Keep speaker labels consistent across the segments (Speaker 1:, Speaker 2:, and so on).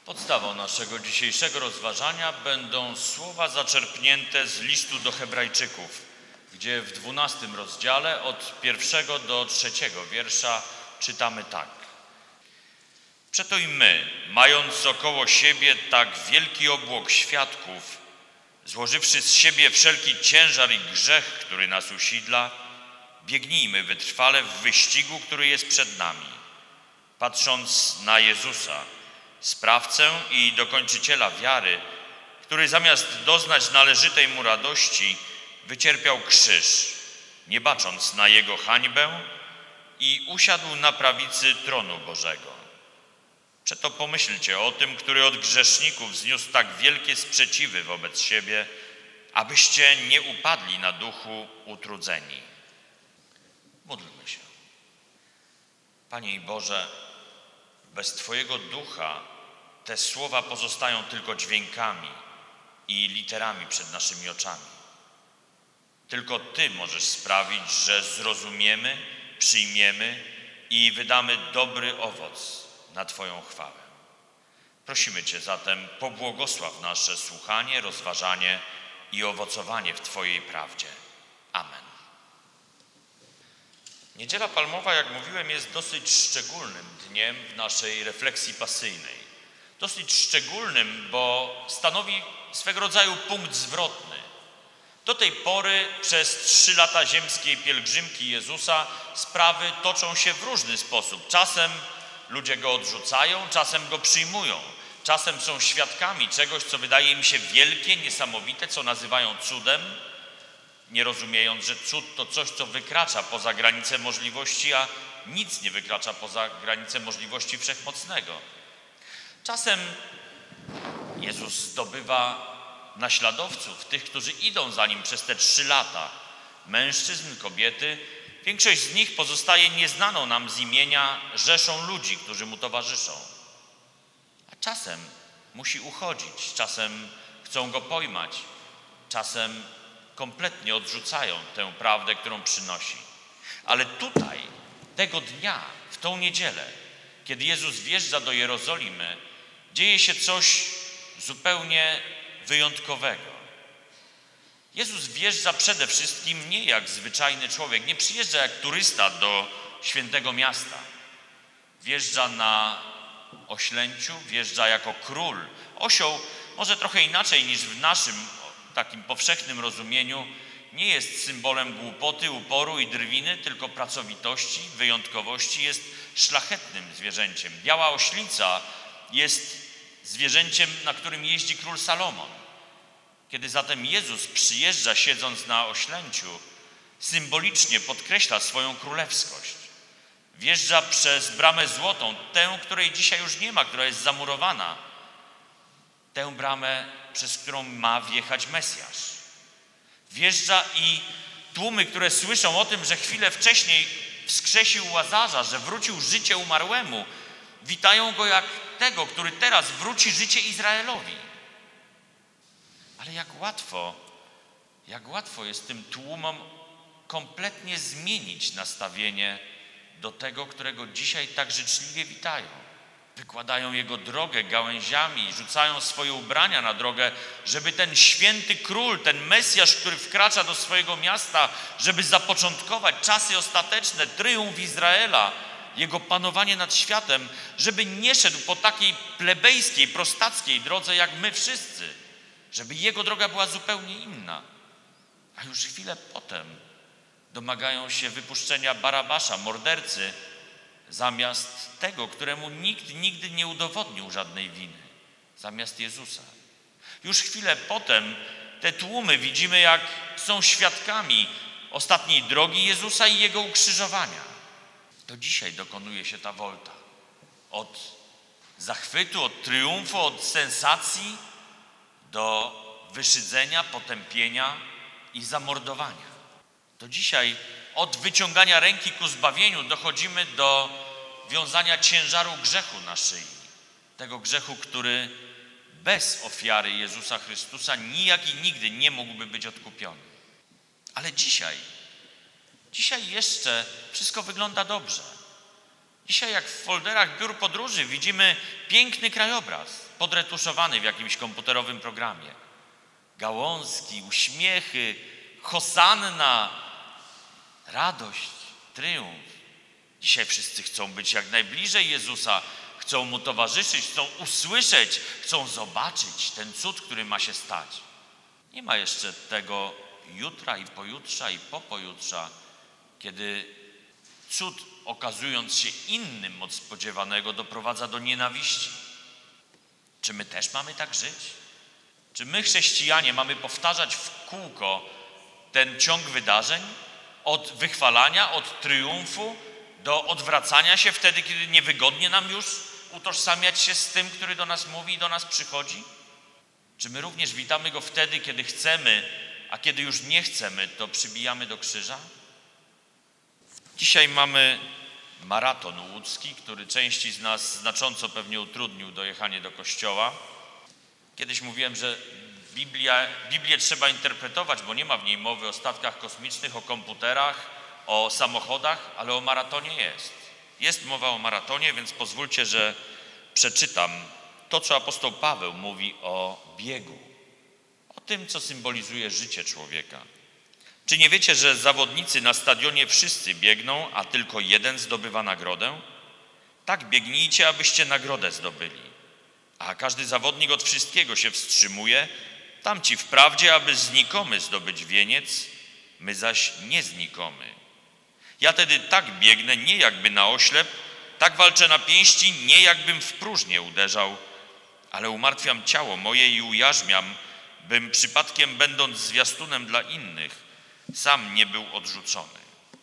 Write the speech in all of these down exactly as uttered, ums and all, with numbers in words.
Speaker 1: Podstawą naszego dzisiejszego rozważania będą słowa zaczerpnięte z listu do Hebrajczyków, gdzie w dwunastym rozdziale od pierwszego do trzeciego wiersza czytamy tak. Przeto i my, mając około siebie tak wielki obłok świadków, złożywszy z siebie wszelki ciężar i grzech, który nas usidla, biegnijmy wytrwale w wyścigu, który jest przed nami, patrząc na Jezusa, sprawcę i dokończyciela wiary, który zamiast doznać należytej mu radości, wycierpiał krzyż, nie bacząc na jego hańbę, i usiadł na prawicy tronu Bożego. Przeto pomyślcie o tym, który od grzeszników zniósł tak wielkie sprzeciwy wobec siebie, abyście nie upadli na duchu utrudzeni. Módlmy się. Panie i Boże, bez Twojego ducha te słowa pozostają tylko dźwiękami i literami przed naszymi oczami. Tylko Ty możesz sprawić, że zrozumiemy, przyjmiemy i wydamy dobry owoc na Twoją chwałę. Prosimy Cię zatem, pobłogosław nasze słuchanie, rozważanie i owocowanie w Twojej prawdzie. Amen. Niedziela Palmowa, jak mówiłem, jest dosyć szczególnym dniem w naszej refleksji pasyjnej. Dosyć szczególnym, bo stanowi swego rodzaju punkt zwrotny. Do tej pory przez trzy lata ziemskiej pielgrzymki Jezusa sprawy toczą się w różny sposób. Czasem ludzie Go odrzucają, czasem Go przyjmują. Czasem są świadkami czegoś, co wydaje im się wielkie, niesamowite, co nazywają cudem, nie rozumiejąc, że cud to coś, co wykracza poza granice możliwości, a nic nie wykracza poza granice możliwości Wszechmocnego. Czasem Jezus zdobywa naśladowców, tych, którzy idą za Nim przez te trzy lata. Mężczyzn, kobiety. Większość z nich pozostaje nieznaną nam z imienia rzeszą ludzi, którzy Mu towarzyszą. A czasem musi uchodzić, czasem chcą Go pojmać, czasem kompletnie odrzucają tę prawdę, którą przynosi. Ale tutaj, tego dnia, w tą niedzielę, kiedy Jezus wjeżdża do Jerozolimy, dzieje się coś zupełnie wyjątkowego. Jezus wjeżdża przede wszystkim nie jak zwyczajny człowiek, nie przyjeżdża jak turysta do świętego miasta. Wjeżdża na oślęciu, wjeżdża jako król. Osioł może trochę inaczej niż w naszym takim powszechnym rozumieniu nie jest symbolem głupoty, uporu i drwiny, tylko pracowitości, wyjątkowości. Jest szlachetnym zwierzęciem. Biała oślica jest zwierzęciem, na którym jeździ król Salomon. Kiedy zatem Jezus przyjeżdża siedząc na oślęciu, symbolicznie podkreśla swoją królewskość. Wjeżdża przez bramę złotą, tę, której dzisiaj już nie ma, która jest zamurowana. Tę bramę, przez którą ma wjechać Mesjasz. Wjeżdża i tłumy, które słyszą o tym, że chwilę wcześniej wskrzesił Łazarza, że wrócił życie umarłemu, witają Go jak tego, który teraz wróci życie Izraelowi. Ale jak łatwo, jak łatwo jest tym tłumom kompletnie zmienić nastawienie do tego, którego dzisiaj tak życzliwie witają. Wykładają Jego drogę gałęziami, rzucają swoje ubrania na drogę, żeby ten święty król, ten Mesjasz, który wkracza do swojego miasta, żeby zapoczątkować czasy ostateczne, tryumf Izraela, Jego panowanie nad światem, żeby nie szedł po takiej plebejskiej, prostackiej drodze jak my wszyscy, żeby Jego droga była zupełnie inna. A już chwilę potem domagają się wypuszczenia Barabasza, mordercy, zamiast tego, któremu nikt nigdy nie udowodnił żadnej winy, zamiast Jezusa. Już chwilę potem te tłumy widzimy, jak są świadkami ostatniej drogi Jezusa i Jego ukrzyżowania. To dzisiaj dokonuje się ta wolta. Od zachwytu, od triumfu, od sensacji do wyszydzenia, potępienia i zamordowania. To dzisiaj od wyciągania ręki ku zbawieniu dochodzimy do wiązania ciężaru grzechu na szyi. Tego grzechu, który bez ofiary Jezusa Chrystusa nijak i nigdy nie mógłby być odkupiony. Ale dzisiaj, dzisiaj jeszcze wszystko wygląda dobrze. Dzisiaj jak w folderach biur podróży widzimy piękny krajobraz. podretuszowany w jakimś komputerowym programie. Gałązki, uśmiechy, hosanna, radość, triumf. Dzisiaj wszyscy chcą być jak najbliżej Jezusa, chcą Mu towarzyszyć, chcą usłyszeć, chcą zobaczyć ten cud, który ma się stać. Nie ma jeszcze tego jutra i pojutrza i po pojutrza, kiedy cud, okazując się innym od spodziewanego, doprowadza do nienawiści. Czy my też mamy tak żyć? Czy my, chrześcijanie, mamy powtarzać w kółko ten ciąg wydarzeń? Od wychwalania, od triumfu do odwracania się wtedy, kiedy niewygodnie nam już utożsamiać się z tym, który do nas mówi i do nas przychodzi? Czy my również witamy Go wtedy, kiedy chcemy, a kiedy już nie chcemy, to przybijamy do krzyża? Dzisiaj mamy maraton łódzki, który części z nas znacząco pewnie utrudnił dojechanie do kościoła. Kiedyś mówiłem, że Biblia, Biblię trzeba interpretować, bo nie ma w niej mowy o statkach kosmicznych, o komputerach, o samochodach, ale o maratonie jest. Jest mowa o maratonie, więc pozwólcie, że przeczytam to, co apostoł Paweł mówi o biegu, o tym, co symbolizuje życie człowieka. Czy nie wiecie, że zawodnicy na stadionie wszyscy biegną, a tylko jeden zdobywa nagrodę? Tak biegnijcie, abyście nagrodę zdobyli. A każdy zawodnik od wszystkiego się wstrzymuje, tamci wprawdzie, aby znikomy zdobyć wieniec, my zaś nie znikomy. Ja tedy tak biegnę, nie jakby na oślep, tak walczę na pięści, nie jakbym w próżnię uderzał, ale umartwiam ciało moje i ujarzmiam, bym przypadkiem, będąc zwiastunem dla innych, sam nie był odrzucony.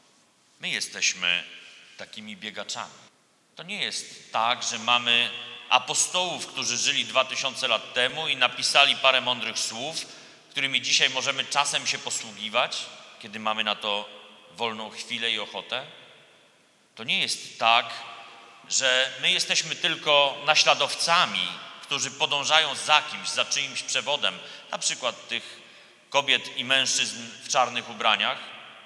Speaker 1: My jesteśmy takimi biegaczami. To nie jest tak, że mamy apostołów, którzy żyli dwa tysiące lat temu i napisali parę mądrych słów, którymi dzisiaj możemy czasem się posługiwać, kiedy mamy na to wolną chwilę i ochotę. To nie jest tak, że my jesteśmy tylko naśladowcami, którzy podążają za kimś, za czyimś przewodem, na przykład tych kobiet i mężczyzn w czarnych ubraniach.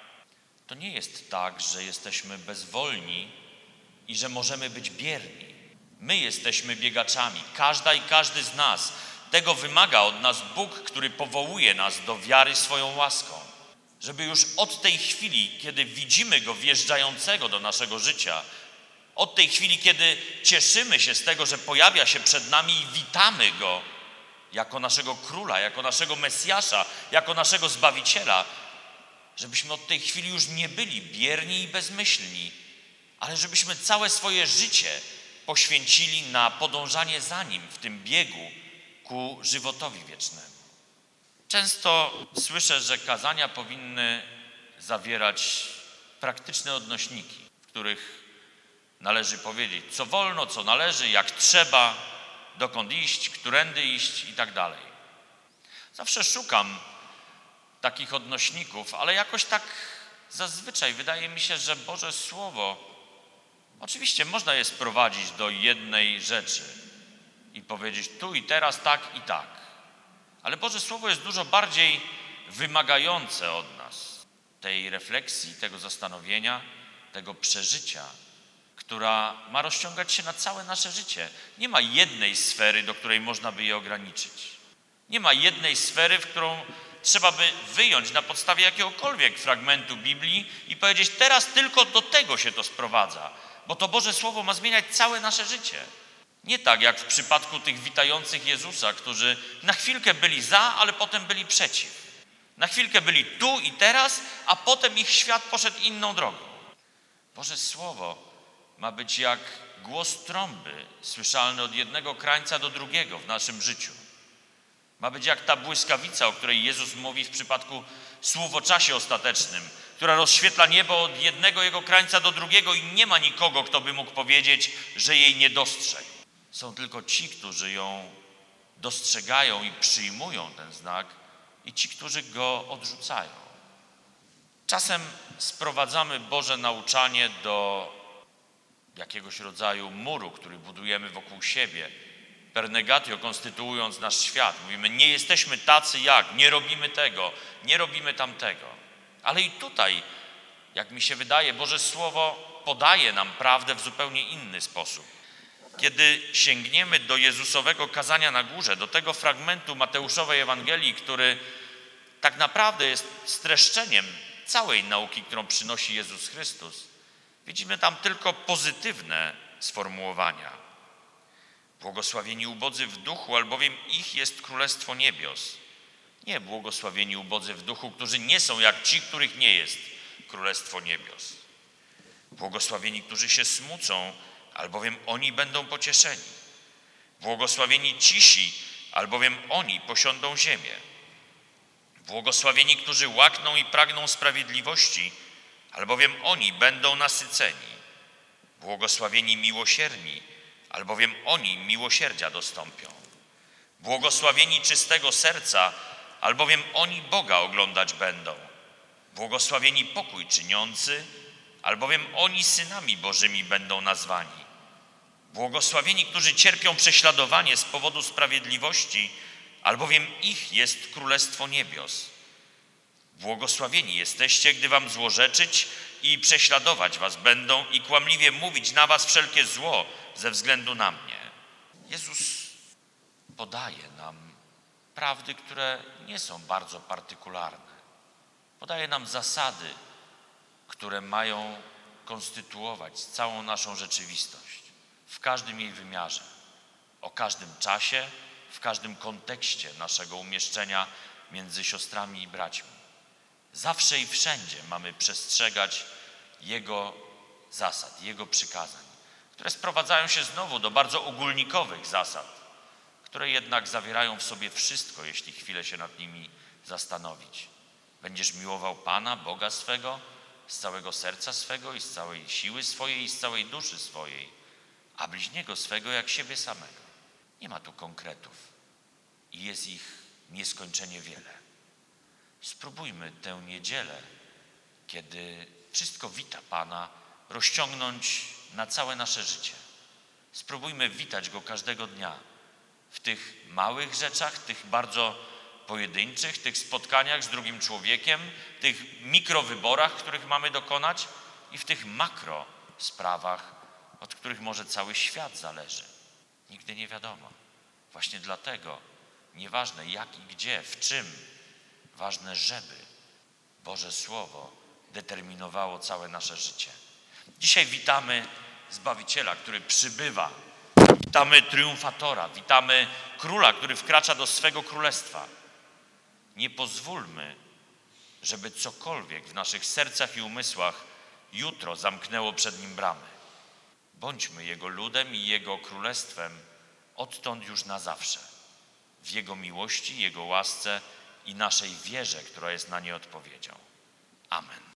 Speaker 1: To nie jest tak, że jesteśmy bezwolni i że możemy być bierni. My jesteśmy biegaczami, każda i każdy z nas. Tego wymaga od nas Bóg, który powołuje nas do wiary swoją łaską. Żeby już od tej chwili, kiedy widzimy Go wjeżdżającego do naszego życia, od tej chwili, kiedy cieszymy się z tego, że pojawia się przed nami i witamy Go jako naszego Króla, jako naszego Mesjasza, jako naszego Zbawiciela, żebyśmy od tej chwili już nie byli bierni i bezmyślni, ale żebyśmy całe swoje życie poświęcili na podążanie za Nim w tym biegu ku żywotowi wiecznemu. Często słyszę, że kazania powinny zawierać praktyczne odnośniki, w których należy powiedzieć, co wolno, co należy, jak trzeba, dokąd iść, którędy iść i tak dalej. Zawsze szukam takich odnośników, ale jakoś tak zazwyczaj wydaje mi się, że Boże Słowo, oczywiście można je sprowadzić do jednej rzeczy i powiedzieć tu i teraz tak i tak. Ale Boże Słowo jest dużo bardziej wymagające od nas tej refleksji, tego zastanowienia, tego przeżycia, która ma rozciągać się na całe nasze życie. Nie ma jednej sfery, do której można by je ograniczyć. Nie ma jednej sfery, w którą trzeba by wyjąć na podstawie jakiegokolwiek fragmentu Biblii i powiedzieć, teraz tylko do tego się to sprowadza, bo to Boże Słowo ma zmieniać całe nasze życie. Nie tak jak w przypadku tych witających Jezusa, którzy na chwilkę byli za, ale potem byli przeciw. Na chwilkę byli tu i teraz, a potem ich świat poszedł inną drogą. Boże Słowo ma być jak głos trąby, słyszalny od jednego krańca do drugiego w naszym życiu. Ma być jak ta błyskawica, o której Jezus mówi w przypadku słów o czasie ostatecznym, która rozświetla niebo od jednego jego krańca do drugiego i nie ma nikogo, kto by mógł powiedzieć, że jej nie dostrzegł. Są tylko ci, którzy ją dostrzegają i przyjmują ten znak i ci, którzy go odrzucają. Czasem sprowadzamy Boże nauczanie do jakiegoś rodzaju muru, który budujemy wokół siebie, per negatio konstytuując nasz świat. Mówimy, nie jesteśmy tacy jak, nie robimy tego, nie robimy tamtego. Ale i tutaj, jak mi się wydaje, Boże Słowo podaje nam prawdę w zupełnie inny sposób. Kiedy sięgniemy do Jezusowego kazania na górze, do tego fragmentu Mateuszowej Ewangelii, który tak naprawdę jest streszczeniem całej nauki, którą przynosi Jezus Chrystus, widzimy tam tylko pozytywne sformułowania. Błogosławieni ubodzy w duchu, albowiem ich jest Królestwo Niebios. Nie błogosławieni ubodzy w duchu, którzy nie są jak ci, których nie jest Królestwo Niebios. Błogosławieni, którzy się smucą, albowiem oni będą pocieszeni. Błogosławieni cisi, albowiem oni posiądą ziemię. Błogosławieni, którzy łakną i pragną sprawiedliwości, albowiem oni będą nasyceni. Błogosławieni miłosierni, albowiem oni miłosierdzia dostąpią. Błogosławieni czystego serca, albowiem oni Boga oglądać będą. Błogosławieni pokój czyniący, albowiem oni synami Bożymi będą nazwani. Błogosławieni, którzy cierpią prześladowanie z powodu sprawiedliwości, albowiem ich jest Królestwo Niebios. Błogosławieni jesteście, gdy wam złorzeczyć i prześladować was będą i kłamliwie mówić na was wszelkie zło ze względu na mnie. Jezus podaje nam prawdy, które nie są bardzo partykularne. Podaje nam zasady, które mają konstytuować całą naszą rzeczywistość w każdym jej wymiarze, o każdym czasie, w każdym kontekście naszego umieszczenia między siostrami i braćmi. Zawsze i wszędzie mamy przestrzegać Jego zasad, Jego przykazań, które sprowadzają się znowu do bardzo ogólnikowych zasad, które jednak zawierają w sobie wszystko, jeśli chwilę się nad nimi zastanowić. Będziesz miłował Pana, Boga swego, z całego serca swego i z całej siły swojej i z całej duszy swojej, a bliźniego swego jak siebie samego. Nie ma tu konkretów i jest ich nieskończenie wiele. Spróbujmy tę niedzielę, kiedy wszystko wita Pana, rozciągnąć na całe nasze życie. Spróbujmy witać Go każdego dnia w tych małych rzeczach, tych bardzo pojedynczych, tych spotkaniach z drugim człowiekiem, tych mikrowyborach, których mamy dokonać i w tych makro sprawach, od których może cały świat zależy. Nigdy nie wiadomo. Właśnie dlatego nieważne jak i gdzie, w czym, ważne, żeby Boże Słowo determinowało całe nasze życie. Dzisiaj witamy Zbawiciela, który przybywa. Witamy triumfatora, witamy Króla, który wkracza do swego królestwa. Nie pozwólmy, żeby cokolwiek w naszych sercach i umysłach jutro zamknęło przed Nim bramy. Bądźmy Jego ludem i Jego królestwem odtąd już na zawsze. W Jego miłości, Jego łasce i naszej wierze, która jest na nie odpowiedzią. Amen.